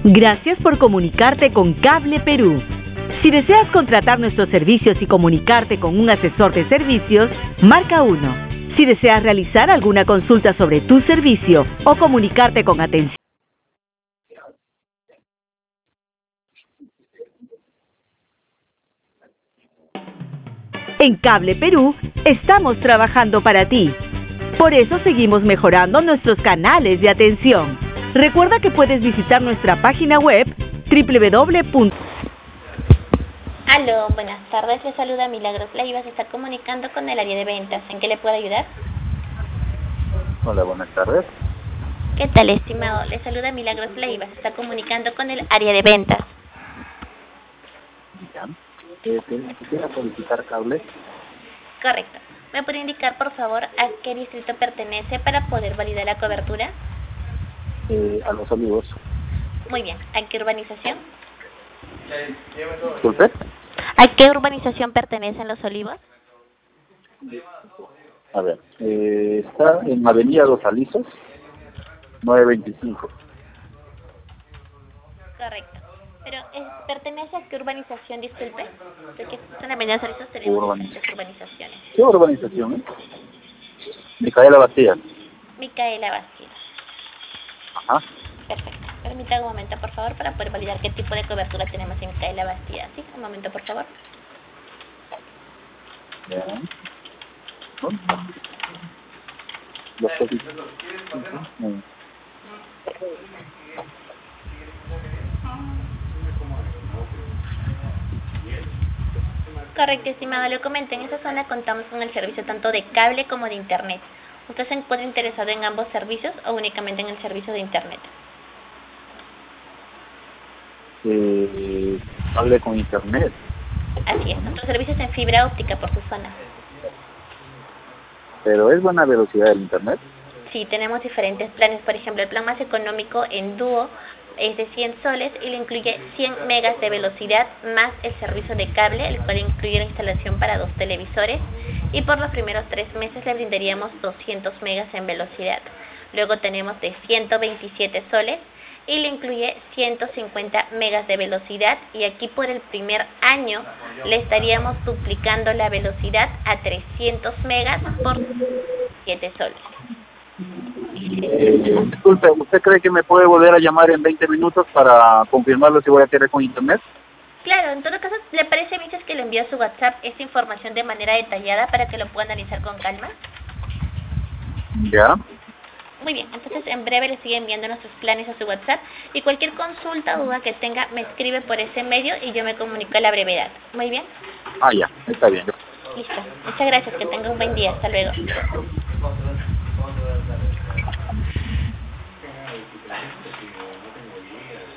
Gracias por comunicarte con Cable Perú. Si deseas contratar nuestros servicios y comunicarte con un asesor de servicios, marca 1. Si deseas realizar alguna consulta sobre tu servicio o comunicarte con atención. En Cable Perú estamos trabajando para ti. Por eso seguimos mejorando nuestros canales de atención. Recuerda que puedes visitar nuestra página web www. Aló, buenas tardes, le saluda Milagros Leiva, se está comunicando con el área de ventas. ¿En qué le puedo ayudar? Hola, buenas tardes. ¿Qué tal, estimado? Le saluda Milagros Leiva, se está comunicando con el área de ventas. Ya. ¿Quisiera solicitar cable? Correcto. ¿Me puede indicar, por favor, a qué distrito pertenece para poder validar la cobertura? A Los Olivos. Muy bien. ¿A qué urbanización? ¿Disculpe? ¿A qué urbanización pertenecen Los Olivos? A ver, está en Avenida Los Alisos, 925. Correcto. Pero, ¿pertenece a qué urbanización, disculpe? Porque en Avenida Los Alisos tenemos diferentes urbanizaciones. ¿Qué urbanización es? Micaela Bastida. Micaela Bastida. Ajá. Perfecto. Permítame un momento, por favor, para poder validar qué tipo de cobertura tenemos en Micaela Bastida. ¿Sí? Un momento, por favor. Ya. Los cositos. Correcto, estimado. Le comento, en esta zona contamos con el servicio tanto de cable como de internet. ¿Usted se encuentra interesado en ambos servicios o únicamente en el servicio de internet? Hable con internet. Así es. Nuestro servicio es en fibra óptica por su zona. ¿Pero es buena velocidad del internet? Sí, tenemos diferentes planes. Por ejemplo, el plan más económico en dúo es de 100 soles y le incluye 100 megas de velocidad más el servicio de cable, el cual incluye la instalación para 2 televisores, y por los primeros 3 meses le brindaríamos 200 megas en velocidad. Luego tenemos de 127 soles y le incluye 150 megas de velocidad, y aquí por el primer año le estaríamos duplicando la velocidad a 300 megas por 7 soles. Disculpe, ¿usted cree que me puede volver a llamar en 20 minutos para confirmarlo si voy a querer con internet? Claro, en todo caso, ¿le parece bien si es que le envío a su WhatsApp esta información de manera detallada para que lo pueda analizar con calma? Ya. Muy bien, entonces en breve le sigue enviando nuestros planes a su WhatsApp, y cualquier consulta o duda que tenga me escribe por ese medio y yo me comunico a la brevedad. Muy bien. Ah, ya, está bien. Listo. Muchas gracias, que tenga un buen día. Hasta luego.